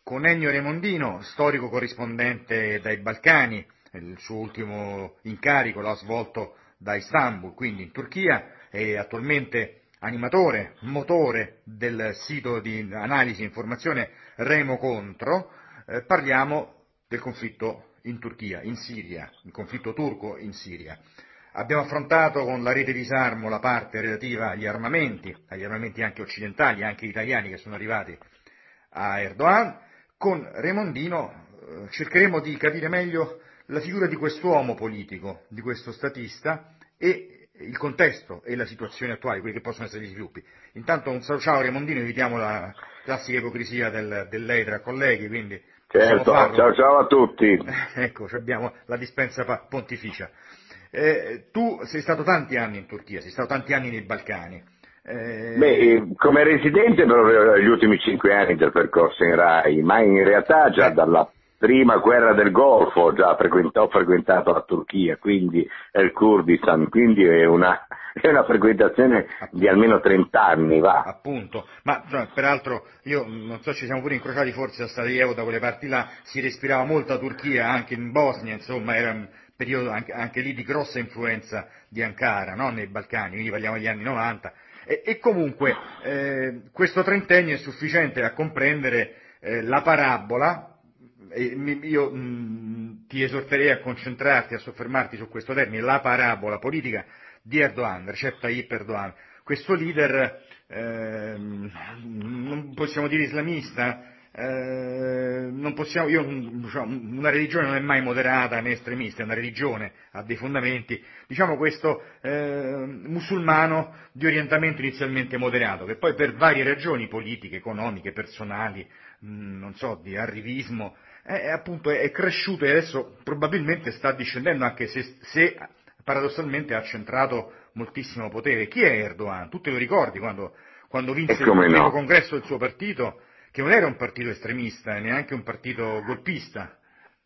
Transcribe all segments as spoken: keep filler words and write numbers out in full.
con Ennio Remondino, storico corrispondente dai Balcani. Il suo ultimo incarico l'ha svolto da Istanbul, quindi in Turchia, è attualmente animatore, motore del sito di analisi e informazione Remo Contro. Eh, parliamo del conflitto in Turchia, in Siria, il conflitto turco in Siria. Abbiamo affrontato con la rete disarmo la parte relativa agli armamenti, agli armamenti anche occidentali, anche italiani che sono arrivati a Erdogan. Con Remondino eh, cercheremo di capire meglio la figura di quest'uomo politico, di questo statista e il contesto e la situazione attuale, quelli che possono essere gli sviluppi. Intanto un saluto, ciao Remondino, evitiamo la classica ipocrisia del, del lei tra colleghi, quindi possiamo Certo, farlo. ciao ciao a tutti. Ecco, abbiamo la dispensa pontificia. Eh, tu sei stato tanti anni in Turchia, sei stato tanti anni nei Balcani. Eh... Beh, come residente proprio gli ultimi cinque anni del percorso in Rai, ma in realtà già eh. dalla prima guerra del Golfo già frequentato, ho frequentato la Turchia, quindi il Kurdistan, quindi è una, è una frequentazione Appunto, di almeno trenta anni, va. appunto, ma cioè, peraltro io non so, ci siamo pure incrociati forse a Sarajevo, da quelle parti là, si respirava molta Turchia anche in Bosnia, insomma era un periodo anche, anche lì di grossa influenza di Ankara, no? Nei Balcani, quindi parliamo degli anni novanta, e, e comunque eh, questo trentennio è sufficiente a comprendere eh, la parabola. E io mh, ti esorterei a concentrarti, a soffermarti su questo termine, la parabola politica di Erdogan, Recep Tayyip Erdogan, questo leader, ehm, non possiamo dire islamista, eh, non possiamo, io, diciamo, una religione non è mai moderata né estremista, è una religione, ha dei fondamenti, diciamo questo eh, musulmano di orientamento inizialmente moderato, che poi per varie ragioni politiche, economiche, personali, mh, non so, di arrivismo, è, appunto è cresciuto e adesso probabilmente sta discendendo, anche se, se paradossalmente ha centrato moltissimo potere. Chi è Erdogan? Tu te lo ricordi quando, quando E vinse il come primo no? congresso del suo partito, che non era un partito estremista e neanche un partito golpista?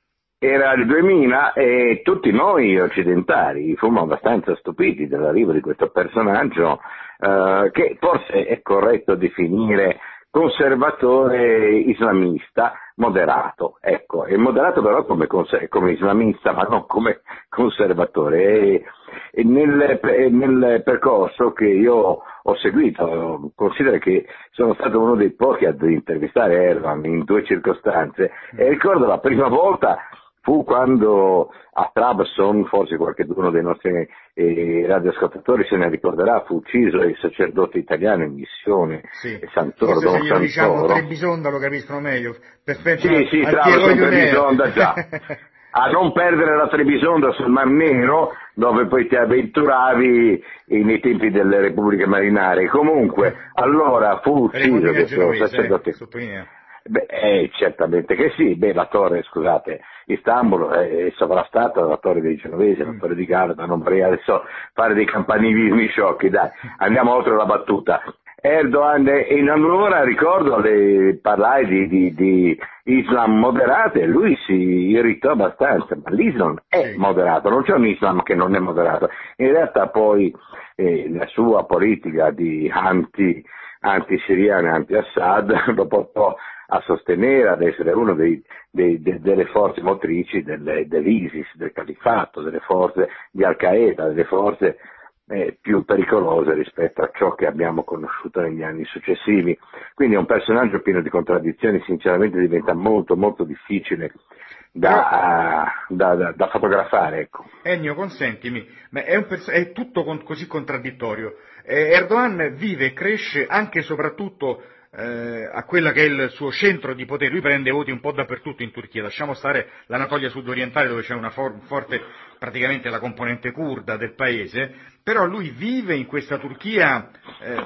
Era il duemila e tutti noi occidentali fummo abbastanza stupiti dell'arrivo di questo personaggio eh, che forse è corretto definire conservatore islamista moderato, ecco, è moderato però come, conser- come islamista ma non come conservatore. E, e nel, nel percorso che io ho seguito, considero che sono stato uno dei pochi ad intervistare Erdogan in due circostanze e ricordo la prima volta fu quando a Trabzon, forse qualcuno dei nostri eh, radioascoltatori se ne ricorderà, fu ucciso il sacerdote italiano in missione, Sì, Santoro, forse se Don glielo diciamo Santoro. Trebisonda lo capiscono meglio, perfetto Sì, sì, al Trabzon, Piero Trebisonda già. Luner. A non perdere la Trebisonda sul Mar Nero, dove poi ti avventuravi nei tempi delle repubbliche marinare. Comunque, allora fu ucciso Remondino è questo genovese, eh, sacerdote. sottolineo. Beh, eh, certamente che sì, beh, la torre, scusate, Istanbul è sovrastata dalla torre dei genovesi, la Mm. torre di Garda, non vorrei adesso fare dei campanilismi sciocchi, dai, andiamo oltre la battuta. Erdogan, in allora ricordo, le, parlai di, di, di Islam moderato e lui si irritò abbastanza, ma l'Islam è Sì. moderato, non c'è un Islam che non è moderato. In realtà poi eh, la sua politica di anti, anti-siriana, anti-Assad lo portò a sostenere, ad essere uno dei, dei, de, delle forze motrici delle, dell'ISIS, del califfato, delle forze di Al-Qaeda, delle forze eh, più pericolose rispetto a ciò che abbiamo conosciuto negli anni successivi. Quindi è un personaggio pieno di contraddizioni, sinceramente diventa molto molto difficile Però, da, da, da, da fotografare. Ecco. Ennio, consentimi, ma è, un pers- è tutto con- così contraddittorio. Eh, Erdogan vive e cresce anche e soprattutto eh, a quella che è il suo centro di potere. Lui prende voti un po' dappertutto in Turchia, lasciamo stare l'Anatolia sudorientale dove c'è una for- forte, praticamente la componente curda del paese, però lui vive in questa Turchia eh,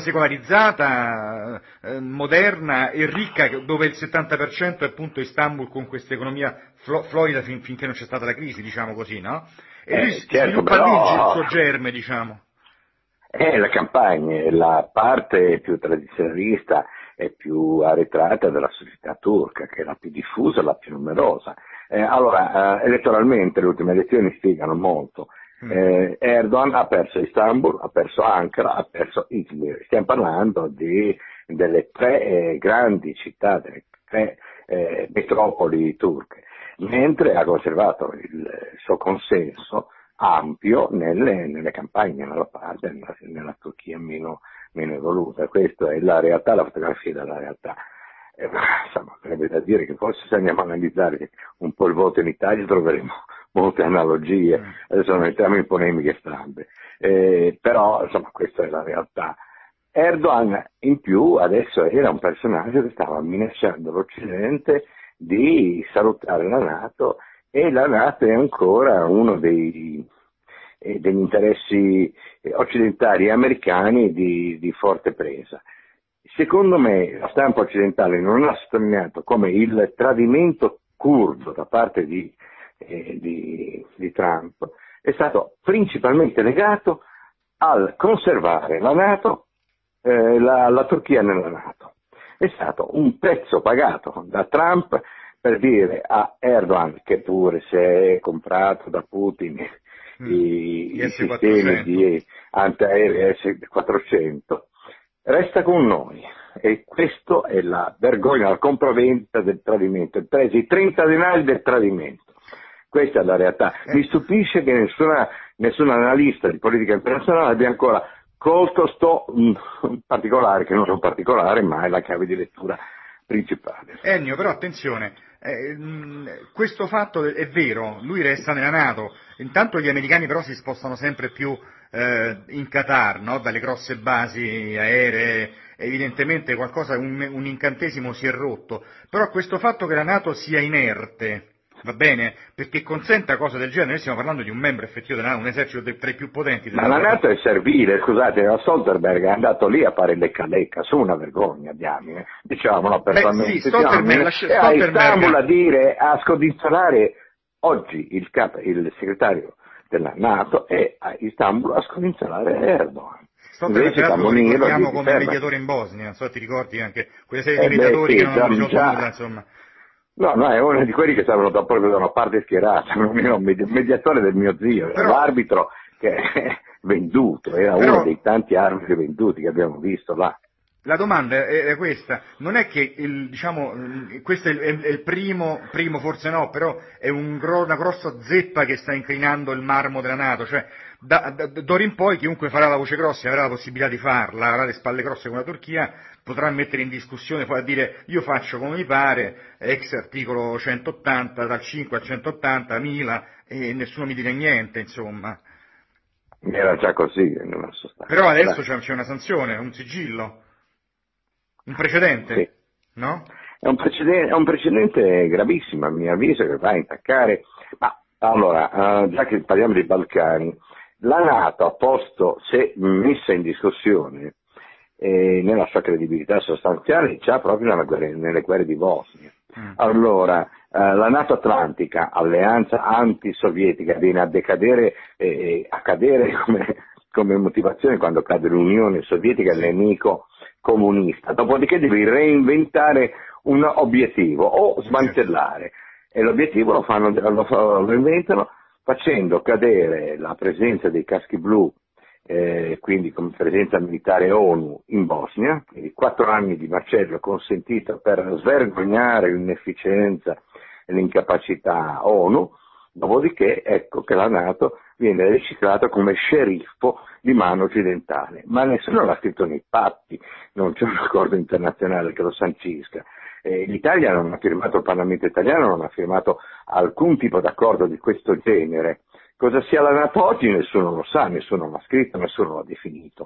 ultrasecolarizzata, eh, moderna e ricca, dove il settanta per cento è appunto Istanbul con questa economia flo- florida fin- finché non c'è stata la crisi, diciamo così, no? E lui Eh, s- certo, sviluppa lì il, gi- il però suo germe, diciamo. è la campagna, la parte più tradizionalista e più arretrata della società turca, che è la più diffusa, la più numerosa. Eh, allora, eh, elettoralmente le ultime elezioni spiegano molto. Mm. Eh, Erdogan ha perso Istanbul, ha perso Ankara, ha perso Izmir. Stiamo parlando di, delle tre eh, grandi città, delle tre eh, metropoli turche, mentre ha conservato il suo consenso ampio nelle, nelle campagne, nella parte, nella, nella Turchia meno, meno evoluta. Questa è la realtà, la fotografia della realtà. Eh, insomma, sarebbe da dire che forse se andiamo a analizzare un po' il voto in Italia troveremo molte analogie, Mm. adesso non entriamo in polemiche strambe, eh, però insomma questa è la realtà. Erdogan in più adesso era un personaggio che stava minacciando l'Occidente di salutare la NATO, e la NATO è ancora uno dei, eh, degli interessi occidentali e americani di, di forte presa. Secondo me la stampa occidentale non ha sottolineato come il tradimento curdo da parte di, eh, di, di Trump è stato principalmente legato al conservare la NATO, eh, la, la Turchia nella NATO. È stato un prezzo pagato da Trump per dire a Erdogan, che pure si è comprato da Putin Mm. i, i S sistemi quattrocento. di antiaerei S quattrocento, resta con noi. E questa è la vergogna, la compravendita del tradimento, presi i trenta denari del tradimento. Questa è la realtà. Eh. Mi stupisce che nessuna, nessun analista di politica internazionale abbia ancora colto sto mh, particolare, che non è un particolare, ma è la chiave di lettura principale. Ennio, però attenzione, eh, mh, questo fatto è vero, lui resta nella NATO, intanto gli americani però si spostano sempre più eh, in Qatar, no? Dalle grosse basi aeree, evidentemente qualcosa, un, un incantesimo si è rotto, però questo fatto che la NATO sia inerte, va bene, perché consenta cose del genere, noi stiamo parlando di un membro effettivo della NATO, un esercito de- tra i più potenti Ma della la NATO. NATO è servile, scusate, la Stoltenberg è andato lì a fare lecca lecca, su una vergogna, diamine, diciamolo apertamente, Beh sì, Stoltenberg, la, e a Istanbul a Stoltenberg dire, a scodinzolare oggi il, capo, il segretario della NATO è a Istanbul a scodinzolare Erdogan. Stoltenberg, Invece peraltro, lo Camoniro ricordiamo gli come ferma. mediatore in Bosnia, non so se ti ricordi anche quelle serie di Eh beh mediatori che sì, non già, hanno risolto già, nulla, insomma. no, no, è uno di quelli che stavano da, proprio da una parte schierata, non era un medi- mediatore del mio zio, era Però, l'arbitro che è venduto, era uno però dei tanti arbitri venduti che abbiamo visto là. la domanda è, è questa, non è che il, diciamo, questo è il, è il primo, primo forse no, però è un, una grossa zeppa che sta incrinando il marmo della NATO, cioè da, da, d'ora in poi chiunque farà la voce grossa e avrà la possibilità di farla, avrà le spalle grosse come la Turchia, potrà mettere in discussione, poi a dire io faccio come mi pare, ex articolo centottanta, dal cinque al centottanta, mila, e nessuno mi dire niente, insomma. Era già così nella sostanza. Però adesso Dai. c'è, c'è una sanzione, un sigillo, un Sì. precedente, no? È un, precedente, è un precedente gravissimo, a mio avviso, che va a intaccare. Ma allora, eh, già che parliamo dei Balcani, la NATO ha posto, se messa in discussione, eh, nella sua credibilità sostanziale, già proprio nella guerra, nelle guerre di Bosnia. Mm. Allora, eh, la NATO Atlantica, alleanza antisovietica, viene a decadere, eh, a cadere come, come motivazione quando cade l'Unione Sovietica, il Sì. nemico comunista. Dopodiché devi reinventare un obiettivo o smantellare. E l'obiettivo lo, fanno, lo, lo inventano facendo cadere la presenza dei caschi blu, eh, quindi come presenza militare ONU in Bosnia, quindi quattro anni di macello consentito per svergognare l'inefficienza e l'incapacità ONU, dopodiché ecco che la NATO viene riciclata come sceriffo di mano occidentale, ma nessuno l'ha scritto nei patti, non c'è un accordo internazionale che lo sancisca. Eh, L'Italia non ha firmato, il Parlamento italiano non ha firmato alcun tipo d'accordo di questo genere. Cosa sia la NATO oggi nessuno lo sa, nessuno l'ha scritto, nessuno l'ha definito.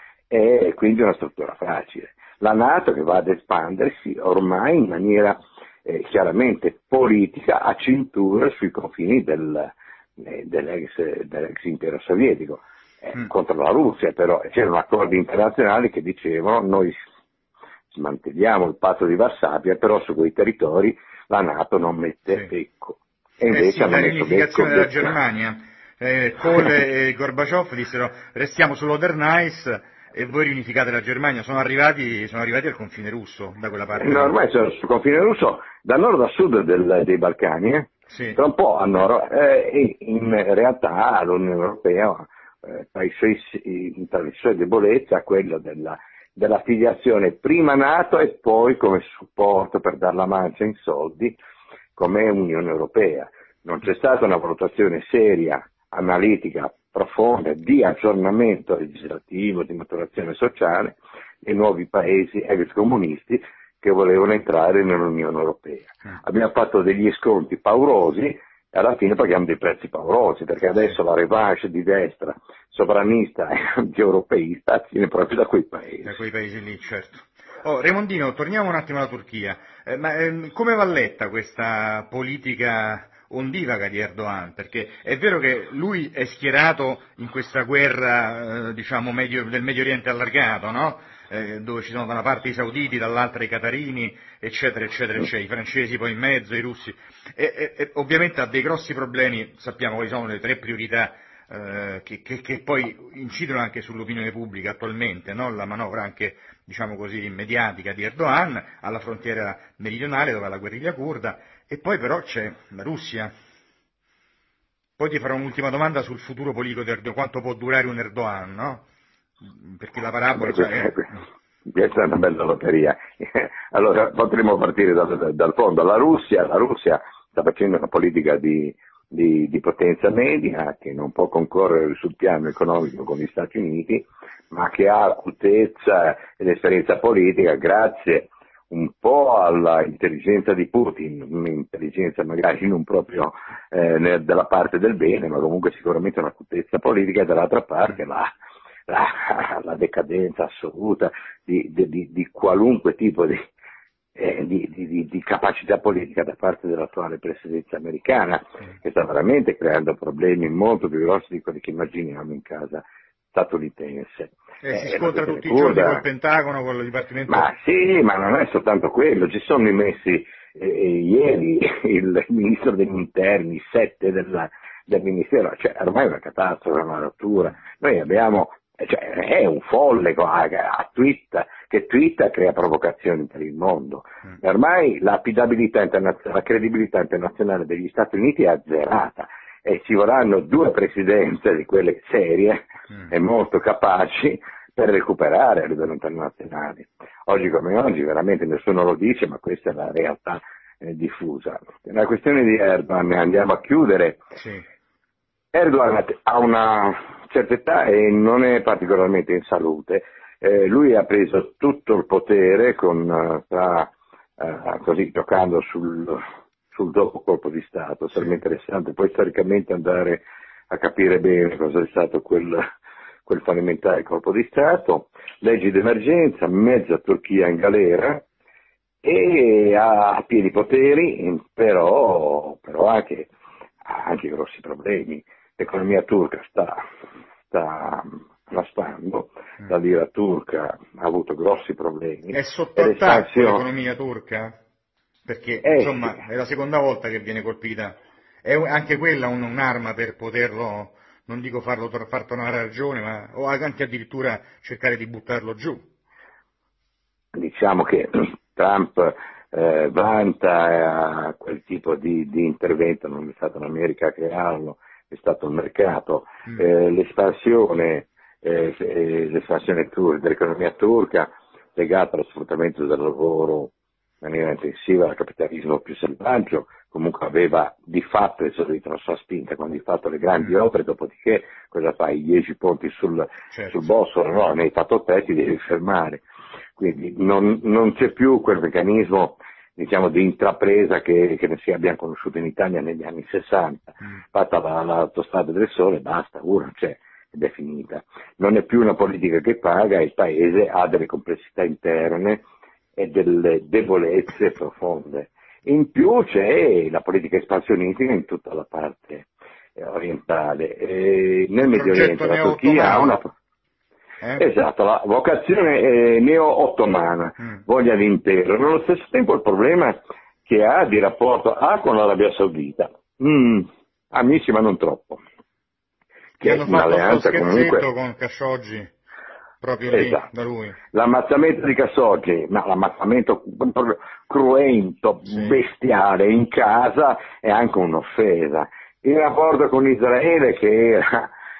È quindi una struttura fragile. La NATO che va ad espandersi ormai in maniera eh, chiaramente politica a cintura sui confini del, eh, dell'ex, dell'ex impero sovietico. Eh, Mm. contro la Russia però c'erano accordi internazionali che dicevano noi smantelliamo il patto di Varsavia, però su quei territori la NATO non mette Sì. becco. E Eh invece sì, hanno la messo becco, riunificazione della becco. Germania. Eh, Kohl e Gorbaciov dissero restiamo sull'Oder-Neisse e voi riunificate la Germania. Sono arrivati, sono arrivati al confine russo, da quella parte No, là. ormai sono sul confine russo, da nord a sud del, dei Balcani, eh? Sì. Tra un po' a nord, eh, e in realtà l'Unione Europea, eh, tra, i suoi, tra le sue debolezze, ha quello della, dell'affiliazione prima NATO e poi come supporto per dar la mancia in soldi come Unione Europea. Non c'è stata una valutazione seria, analitica, profonda, di aggiornamento legislativo, di maturazione sociale dei nuovi paesi ex comunisti che volevano entrare nell'Unione Europea. Abbiamo fatto degli sconti paurosi e alla fine paghiamo dei prezzi paurosi, perché adesso la revanche di destra sovranista e anti-europeista viene proprio da quei paesi. Da quei paesi lì, certo. Oh, Raimondino, torniamo un attimo alla Turchia. Eh, ma ehm, come va letta questa politica ondivaga di Erdogan? Perché è vero che lui è schierato in questa guerra, eh, diciamo, medio, del Medio Oriente allargato, no? Eh, dove ci sono da una parte i sauditi, dall'altra i catarini, eccetera, eccetera, eccetera, i francesi poi in mezzo, i russi. E, e, e ovviamente ha dei grossi problemi, sappiamo quali sono le tre priorità eh, che, che, che poi incidono anche sull'opinione pubblica attualmente, no? La manovra anche, diciamo così, mediatica di Erdogan alla frontiera meridionale dove ha la guerriglia curda, e poi però c'è la Russia. Poi ti farò un'ultima domanda sul futuro politico di Erdogan, quanto può durare un Erdogan, no? Perché la parabola... Beh, Cioè, questa, è... questa è una bella lotteria. Allora potremmo partire dal, dal fondo. La Russia, la Russia sta facendo una politica di, di, di potenza media che non può concorrere sul piano economico con gli Stati Uniti, ma che ha acutezza ed esperienza politica grazie un po' alla intelligenza di Putin, un'intelligenza magari non proprio eh, dalla parte del bene, ma comunque sicuramente un'acutezza politica, e dall'altra parte la, la, la decadenza assoluta di, di, di qualunque tipo di, eh, di, di, di capacità politica da parte dell'attuale presidenza americana, che sta veramente creando problemi molto più grossi di quelli che immaginiamo in casa statunitense. Eh, si eh, scontra tutti curda, i giorni col Pentagono, con il Dipartimento... Ma sì, ma non è soltanto quello, ci sono messi eh, ieri il ministro degli interni, sette della, del ministero, cioè ormai è una catastrofe, una rottura. Noi abbiamo, cioè, è un folle a, a Twitter, che Twitter crea provocazioni per il mondo. E ormai l'affidabilità internazionale, la credibilità internazionale degli Stati Uniti è azzerata e ci vorranno due presidenze di quelle serie mm. e molto capaci per recuperare a livello internazionale. Oggi come oggi veramente nessuno lo dice, ma questa è la realtà eh, diffusa. La questione di Erdogan, andiamo a chiudere. Sì. Erdogan ha una certa età e non è particolarmente in salute. Eh, lui ha preso tutto il potere con, uh, tra, uh, così giocando sul, sul dopo colpo di Stato. Sarebbe sì. interessante poi storicamente andare a capire bene cosa è stato quel, quel fallimentare colpo di Stato. Leggi d'emergenza, mezza Turchia in galera e ha pieni poteri, però, però anche, ha anche grossi problemi. L'economia turca sta, sta raspando, mm. la lira turca ha avuto grossi problemi. È sotto attacco l'economia turca? Perché eh, insomma sì. è la seconda volta che viene colpita. È anche quella un, un'arma per poterlo, non dico farlo far tornare a ragione, ma o anche addirittura cercare di buttarlo giù. Diciamo che Trump eh, vanta eh, quel tipo di, di intervento, non è stato l'America a crearlo, è stato il mercato, mm. eh, l'espansione, eh, l'espansione tur- dell'economia turca legata allo sfruttamento del lavoro in maniera intensiva al capitalismo più selvaggio, comunque aveva di fatto esaurito la sua spinta con di fatto le grandi mm. opere, dopodiché cosa fai? I dieci ponti sul, certo. sul Bosforo, no, ne hai fatto te, ti devi fermare. Quindi non, non c'è più quel meccanismo diciamo di intrapresa che, che ne si abbiamo conosciuto in Italia negli anni sessanta, mm. fatta la, l'autostrada del sole, basta, uno c'è ed è finita. Non è più una politica che paga, il paese ha delle complessità interne e delle debolezze profonde. In più c'è la politica espansionistica in tutta la parte orientale. E nel Medio Oriente la Turchia ha una... Eh? Esatto, la vocazione è neo-ottomana, mm. voglia di impero. Nello stesso tempo il problema che ha di rapporto ha con l'Arabia Saudita, mm, amici ma non troppo. Che hanno fatto sto scherzetto comunque... con Khashoggi, proprio lì, esatto. da lui. L'ammazzamento di Khashoggi, ma l'ammazzamento cruento, sì. bestiale in casa è anche un'offesa. Il rapporto con Israele che era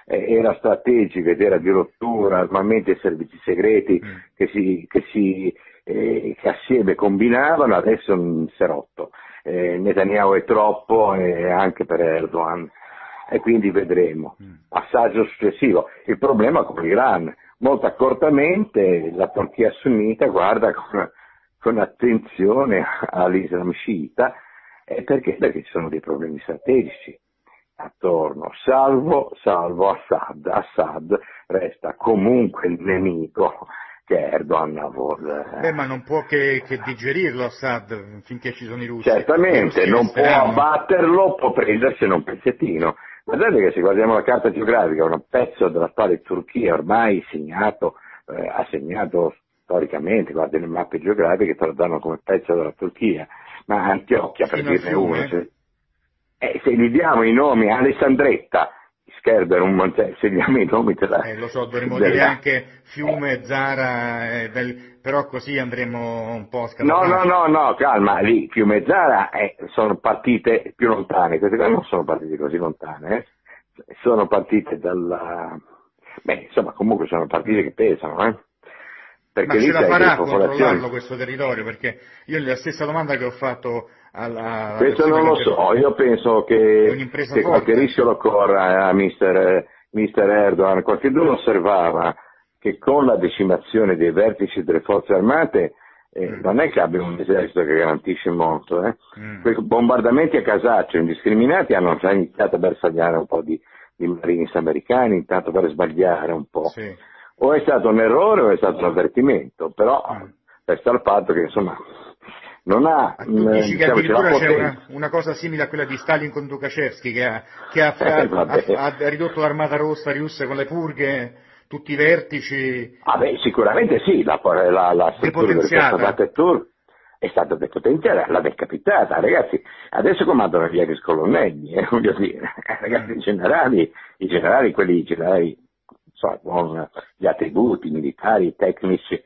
eh, era strategico ed era di rottura, armamenti e servizi segreti mm. che, si, che, si, eh, che assieme combinavano, adesso non si è rotto. Eh, Netanyahu è troppo eh, anche per Erdogan e quindi vedremo. Mm. Passaggio successivo. Il problema con l'Iran, molto accortamente la Turchia sunnita guarda con, con attenzione all'Islam sciita, eh, perché? Perché ci sono dei problemi strategici attorno, salvo, salvo Assad. Assad resta comunque il nemico che Erdogan vuole. Beh, ma non può che, che digerirlo Assad finché ci sono i russi. Certamente, I russi non può resteranno. abbatterlo, può prendersene un pezzettino. Guardate che se guardiamo la carta geografica, un pezzo dell'attuale Turchia ormai segnato, eh, ha segnato storicamente, guardi le mappe geografiche te lo danno come pezzo della Turchia, ma Antiochia per Fino al dirne fiume. uno. Se, eh, se gli diamo i nomi, Alessandretta, Scherber, un Monte, se gli diamo i nomi della... Eh, lo so, dovremmo della... dire anche Fiume, Zara, eh, del... però così andremo un po' a No, no, scatafascio. no, no, calma, lì Fiume e Zara eh, sono partite più lontane, queste qua non sono partite così lontane, eh. Sono partite dalla... Beh, insomma, comunque sono partite che pesano, eh. Perché Ma lì ce la c'hai farà delle a popolazioni... controllarlo questo territorio? Perché io la stessa domanda che ho fatto alla, alla Questo persona non che lo inter... so, io penso È che, un'impresa che qualche forte. rischio lo corra a mister, mister Erdogan. Qualcuno osservava che con la decimazione dei vertici delle forze armate eh, mm. non è che abbia un esercito che garantisce molto. Eh. Mm. Quei bombardamenti a casaccio indiscriminati hanno già iniziato a bersagliare un po' di, di marines americani, intanto per sbagliare un po'. Sì. O è stato un errore o è stato un avvertimento, però mm. resta il fatto che insomma... Non ha, Ma tu dici mh, che diciamo, addirittura c'è potenza. una, una cosa simile a quella di Stalin con Tukhachevsky che, ha, che ha, Eh, ha, ha, ha ridotto l'armata rossa russa con le purghe, tutti i vertici. Ah beh, sicuramente sì, la, la, la struttura delle forze armate turche è stata depotenziata, l'ha decapitata, ragazzi, adesso comandano gli ex colonnelli, eh, voglio dire, ragazzi, mm. i generali, i generali, quelli generali, so, con gli attributi militari, tecnici,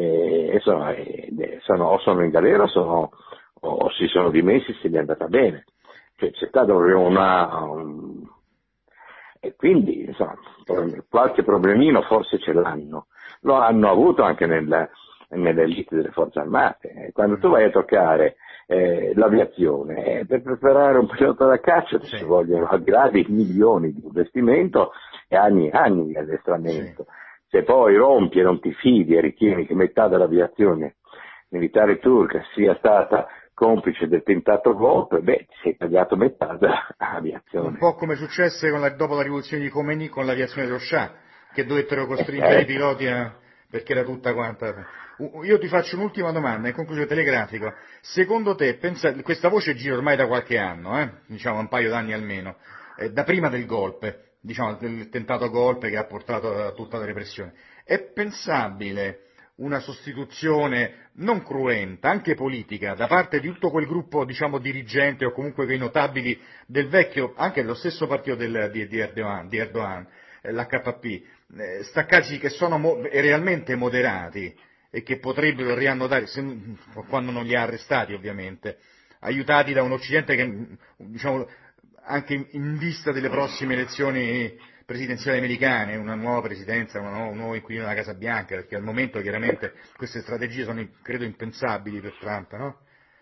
eh, sono, eh, sono, o sono in galera o, sono, o si sono dimessi se gli è andata bene. Cioè, c'è stata una... Un... E quindi, insomma, qualche problemino forse ce l'hanno. Lo hanno avuto anche nel, nelle elite delle forze armate. Quando tu vai a toccare eh, l'aviazione, eh, per preparare un pilota da caccia sì. ci vogliono al di là dei milioni di investimento e anni e anni di addestramento. Sì. Se poi rompi e non ti fidi e ritieni che metà dell'aviazione militare turca sia stata complice del tentato golpe, beh, ti sei tagliato metà dell'aviazione. Un po' come successe con la, dopo la rivoluzione di Khomeini con l'aviazione dello Shah, che dovettero costringere eh, i piloti a... perché era tutta quanta... Io ti faccio un'ultima domanda, in conclusione telegrafico. Secondo te, pensa... questa voce gira ormai da qualche anno, eh? diciamo un paio d'anni almeno, eh, da prima del golpe, diciamo del tentato golpe che ha portato a tutta la repressione. È pensabile una sostituzione non cruenta, anche politica, da parte di tutto quel gruppo, diciamo, dirigente o comunque quei notabili del vecchio, anche dello stesso partito del, di, di Erdogan, di Erdogan eh, l'H P P, eh, staccati che sono mo- realmente moderati e che potrebbero riannodare, se, quando non li ha arrestati ovviamente, aiutati da un Occidente che, diciamo, anche in, in vista delle prossime elezioni presidenziali americane, una nuova presidenza, una nuova, un nuovo inquilino della Casa Bianca, perché al momento chiaramente queste strategie sono, credo, impensabili per Trump, no?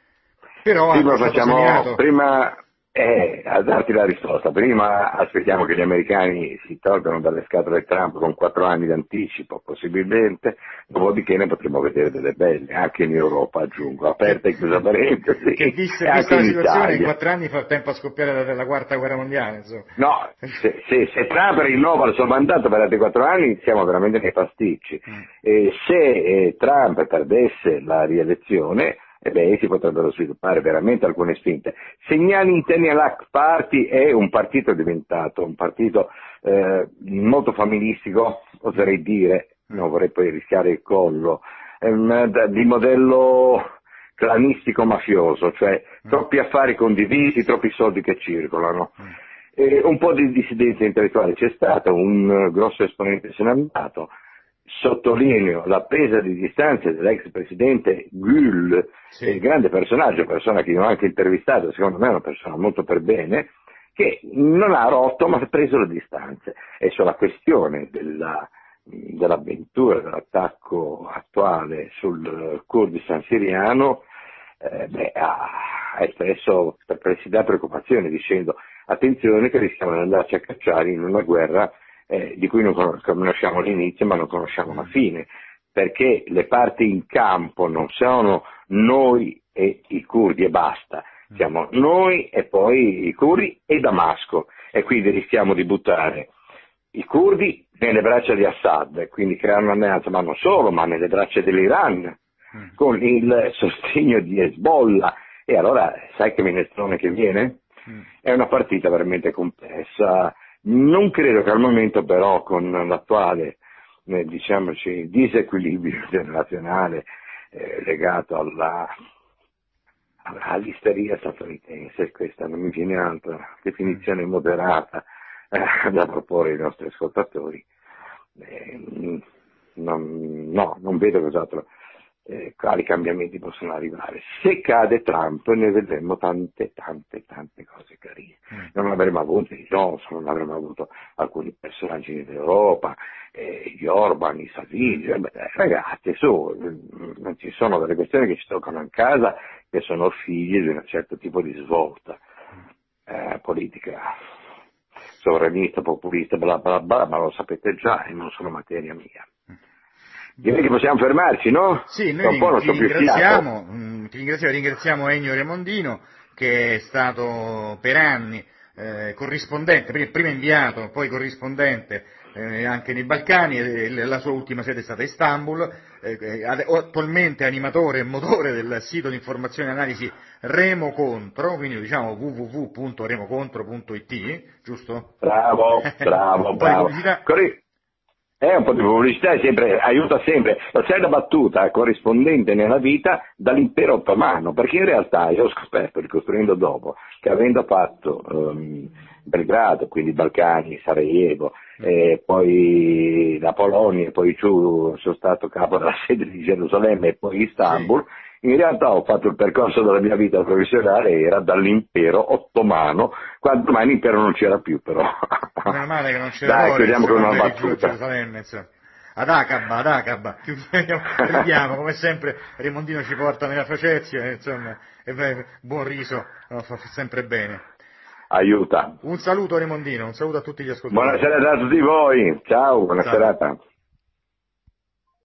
Però prima è stato facciamo, seminato. prima, eh, a darti la risposta, prima aspettiamo che gli americani si tolgano dalle scatole Trump con quattro anni d'anticipo, possibilmente, dopodiché ne potremo vedere delle belle, anche in Europa, aggiungo, aperta e chiusa parentesi, che vista, e vista anche la in situazione, in Italia. quattro anni fa tempo a scoppiare la, la quarta guerra mondiale, insomma. No, se, se, se Trump rinnova il suo mandato per altri quattro anni siamo veramente nei pasticci. Mm. E se eh, Trump perdesse la rielezione, eh beh, si potrebbero sviluppare veramente alcune spinte. Segnali interni all'A C Party è un partito diventato, un partito eh, molto familistico, oserei dire, non vorrei poi rischiare il collo, ehm, di modello clanistico mafioso, cioè mm. troppi affari condivisi, troppi soldi che circolano. Mm. E un po' di dissidenza intellettuale c'è stata, un grosso esponente se n'è andato. Sottolineo la presa di distanza dell'ex presidente Gül, sì. il grande personaggio, persona che io ho anche intervistato, secondo me è una persona molto per bene, che non ha rotto ma ha preso le distanze. E sulla questione della, dell'avventura, dell'attacco attuale sul Kurdistan siriano, eh, beh, ha, ha espresso perplessità e preoccupazione dicendo attenzione che rischiamo di andarci a cacciare in una guerra eh, di cui non conosciamo l'inizio ma non conosciamo la fine, perché le parti in campo non sono noi e i curdi e basta, siamo noi e poi i curdi e Damasco, e quindi rischiamo di buttare i curdi nelle braccia di Assad, quindi creare un'alleanza, ma non solo, ma nelle braccia dell'Iran, con il sostegno di Hezbollah, e allora sai che minestrone che viene? È una partita veramente complessa. Non credo che al momento però con l'attuale eh, diciamoci disequilibrio internazionale eh, legato alla, all'isteria statunitense, questa non mi viene altra definizione moderata eh, da proporre ai nostri ascoltatori, eh, non, no, non vedo cos'altro. Eh, quali cambiamenti possono arrivare. Se cade Trump ne vedremo tante, tante, tante cose carine. Mm. Non avremo avuto i Johnson, non avremo avuto alcuni personaggi d'Europa, eh, gli Orban, i Salvini, eh, ragazzi, su, non ci sono delle questioni che ci toccano in casa che sono figlie di un certo tipo di svolta eh, politica, sovranista, populista, bla bla bla, ma lo sapete già e non sono materia mia. Direi che possiamo fermarci, no? Sì, noi un po' ti ringraziamo, mh, ti ringraziamo, ringraziamo Ennio Remondino, che è stato per anni eh, corrispondente, prima inviato, poi corrispondente eh, anche nei Balcani, e la sua ultima sede è stata a Istanbul, eh, attualmente animatore e motore del sito di informazione e analisi Remo Contro, quindi diciamo w w w punto remocontro punto i t, giusto? Bravo, bravo, un po' di bravo. pubblicità. Corri- È un po' di pubblicità, è sempre, aiuta sempre. La serie battuta corrispondente nella vita dall'impero ottomano, perché in realtà io ho scoperto, ricostruendo dopo, che avendo fatto um, Belgrado, quindi Balcani, Sarajevo, e poi la Polonia, e poi giù sono stato capo della sede di Gerusalemme e poi Istanbul, sì. In realtà ho fatto il percorso della mia vita professionale, era dall'impero ottomano, quando mai l'impero non c'era più però. Meno male che non c'era Dai, Lorenz, chiudiamo con una quando eri giù a battuta. Gerusalemme, insomma. Ad Aqaba, ad Aqaba, ridiamo, come sempre Remondino ci porta nella facezia, insomma, e beh, buon riso, no, fa sempre bene. Aiuta. Un saluto Remondino, un saluto a tutti gli ascoltatori. Buona serata a tutti voi, ciao, buona Ciao. serata.